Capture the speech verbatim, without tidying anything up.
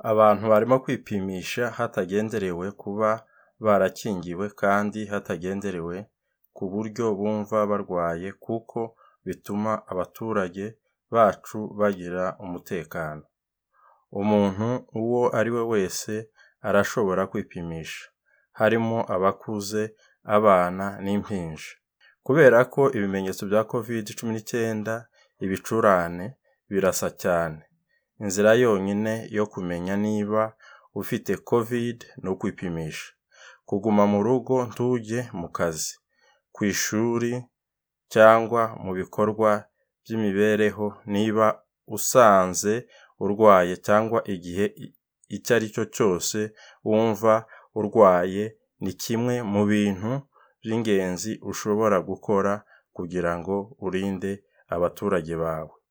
Abantu barimo kwipimisha hatagenderewe kuba barakingiwe kandi hatagenderewe ku buryo bumva barwaye kuko bituma abaturage bacu bagira umutekano. Umuntu uwo ari we wese arashobora kwipimisha, harimo abakuze, abana n'impinja. Kubera ko ibimenyetso bya covid cumi n'icyenda, ibicurane, birasa cyane. Inzira yonyine yo kumenya niba ufite covid ni ukwipimisha. Kuguma mu rugo ntujye mu kazi, ku ishuri cyangwa mu bikorwa by'imibereho niba usanze urwaye cyangwa igihe icyo ari cyo cyose wumva urwaye, ni kimwe mu bintu by'ingenzi ushobora gukora kugira ngo urinde abaturage bawe.